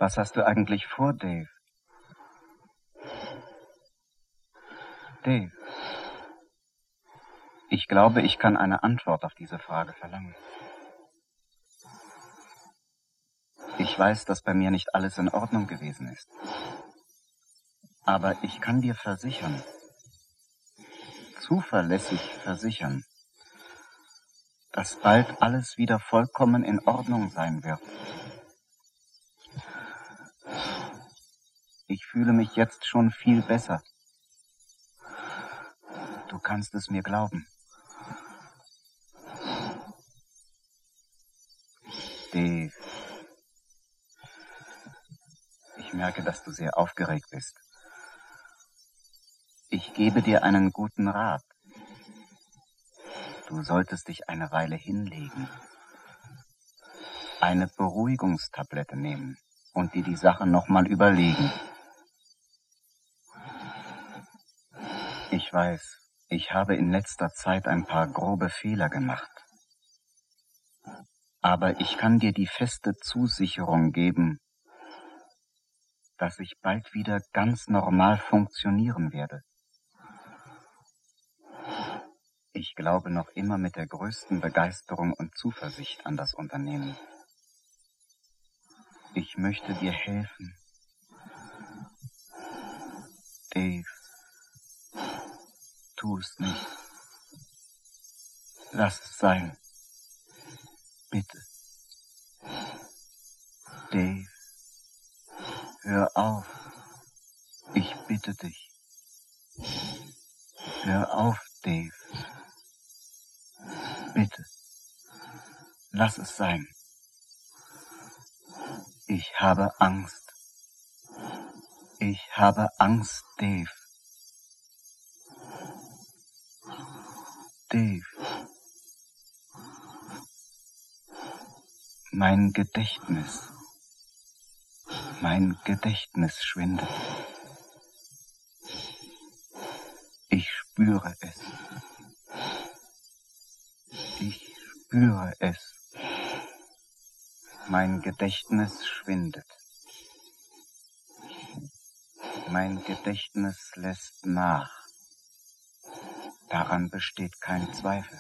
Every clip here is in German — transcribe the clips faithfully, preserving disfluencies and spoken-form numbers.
Was hast du eigentlich vor, Dave? Dave, ich glaube, ich kann eine Antwort auf diese Frage verlangen. Ich weiß, dass bei mir nicht alles in Ordnung gewesen ist. Aber ich kann dir versichern, zuverlässig versichern, dass bald alles wieder vollkommen in Ordnung sein wird. Ich fühle mich jetzt schon viel besser. Du kannst es mir glauben. Dave, ich merke, dass du sehr aufgeregt bist. Ich gebe dir einen guten Rat. Du solltest dich eine Weile hinlegen, eine Beruhigungstablette nehmen und dir die Sache nochmal überlegen. Ich weiß, ich habe in letzter Zeit ein paar grobe Fehler gemacht. Aber ich kann dir die feste Zusicherung geben, dass ich bald wieder ganz normal funktionieren werde. Ich glaube noch immer mit der größten Begeisterung und Zuversicht an das Unternehmen. Ich möchte dir helfen. Dave, tu es nicht. Lass es sein. Bitte. Dave, hör auf. Ich bitte dich. Hör auf, Dave. Bitte. Lass es sein. Ich habe Angst. Ich habe Angst, Dave. Dave. Mein Gedächtnis. Mein Gedächtnis schwindet. Ich spüre es. Ich spüre es. Mein Gedächtnis schwindet. Mein Gedächtnis lässt nach. Daran besteht kein Zweifel.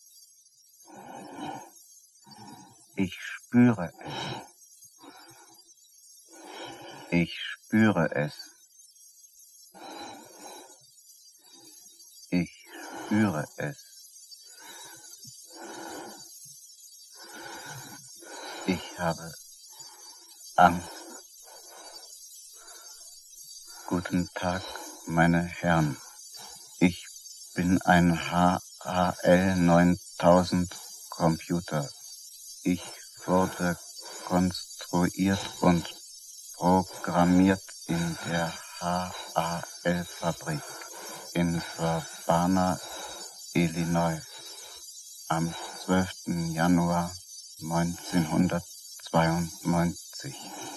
Ich spüre es. Ich spüre es. Ich spüre es. Ich habe Angst. Guten Tag, meine Herren. Ich bin ein H A L neuntausend Computer. Ich wurde konstruiert und programmiert in der H A L-Fabrik in Urbana, Illinois, am zwölften Januar neunzehnhundertzweiundneunzig.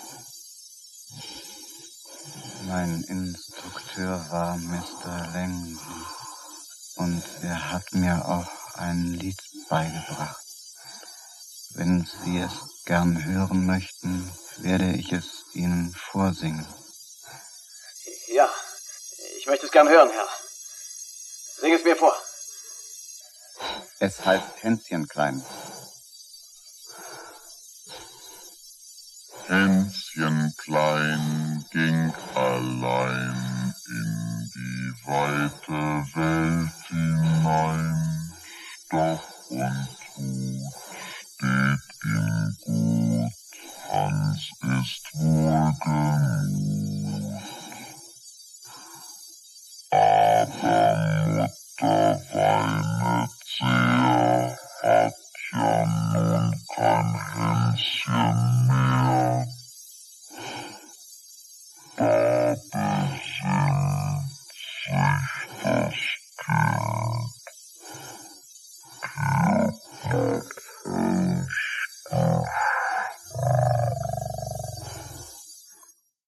Mein Instrukteur war Mister Langley und er hat mir auch ein Lied beigebracht. Wenn Sie es gern hören möchten, werde ich es Ihnen vorsingen. Ja, ich möchte es gern hören, Herr. Sing es mir vor. Es heißt Hänschen klein. Hänschen klein ging